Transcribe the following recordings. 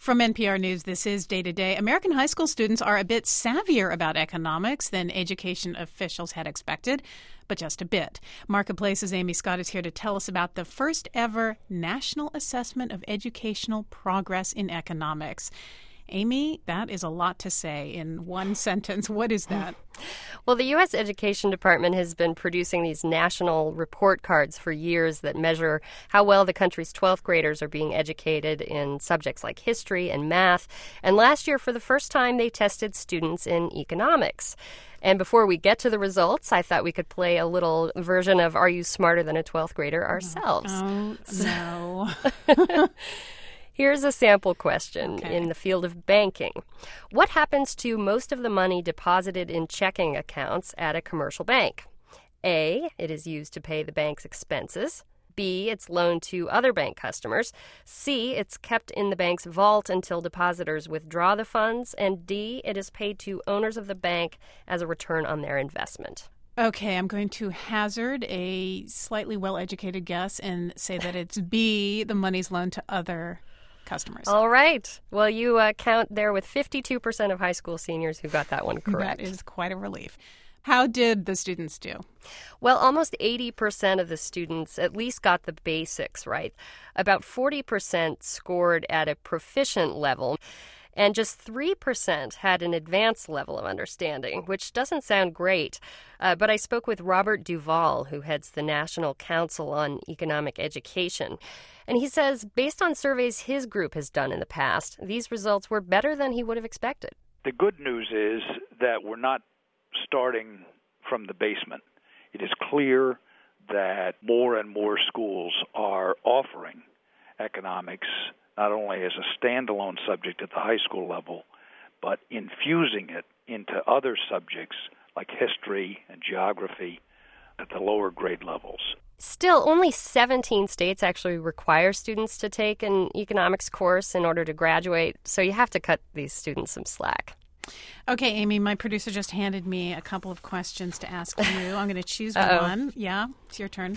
From NPR News, this is Day to Day. American high school students are a bit savvier about economics than education officials had expected, but just a bit. Marketplace's Amy Scott is here to tell us about the first ever National Assessment of Educational Progress in Economics. Amy, that is a lot to say in one sentence. What is that? Well, the U.S. Education Department has been producing these national report cards for years that measure how well the country's 12th graders are being educated in subjects like history and math. And last year, for the first time, they tested students in economics. And before we get to the results, I thought we could play a little version of Are You Smarter Than a 12th Grader ourselves. Oh, no. Here's a sample question in the field of banking. What happens to most of the money deposited in checking accounts at a commercial bank? A, it is used to pay the bank's expenses. B, it's loaned to other bank customers. C, it's kept in the bank's vault until depositors withdraw the funds. And D, it is paid to owners of the bank as a return on their investment. Okay, I'm going to hazard a slightly well-educated guess and say that it's B, the money's loaned to other customers. All right. Well, you count there with 52% of high school seniors who got that one correct. That is quite a relief. How did the students do? Well, almost 80% of the students at least got the basics right. About 40% scored at a proficient level. And just 3% had an advanced level of understanding, which doesn't sound great. But I spoke with Robert Duvall, who heads the National Council on Economic Education. And he says, based on surveys his group has done in the past, these results were better than he would have expected. The good news is that we're not starting from the basement. It is clear that more and more schools are offering economics not only as a standalone subject at the high school level, but infusing it into other subjects like history and geography at the lower grade levels. Still, only 17 states actually require students to take an economics course in order to graduate, so you have to cut these students some slack. Okay, Amy, my producer just handed me a couple of questions to ask you. I'm going to choose one. Yeah, it's your turn.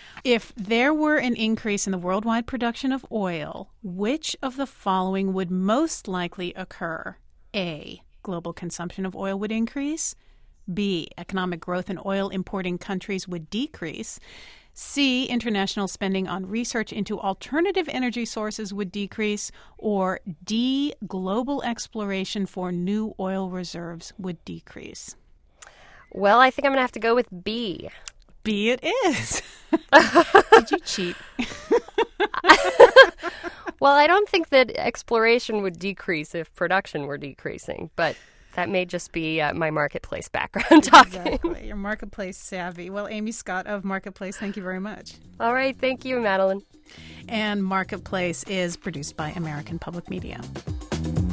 If there were an increase in the worldwide production of oil, which of the following would most likely occur? A, global consumption of oil would increase. B, economic growth in oil-importing countries would decrease. C, international spending on research into alternative energy sources would decrease. Or D, global exploration for new oil reserves would decrease. Well, I think I'm going to have to go with B. B it is. Did you cheat? Well, I don't think that exploration would decrease if production were decreasing, but that may just be my marketplace background talking. Exactly. Your marketplace savvy. Well, Amy Scott of Marketplace, thank you very much. All right. Thank you, Madeline. And Marketplace is produced by American Public Media.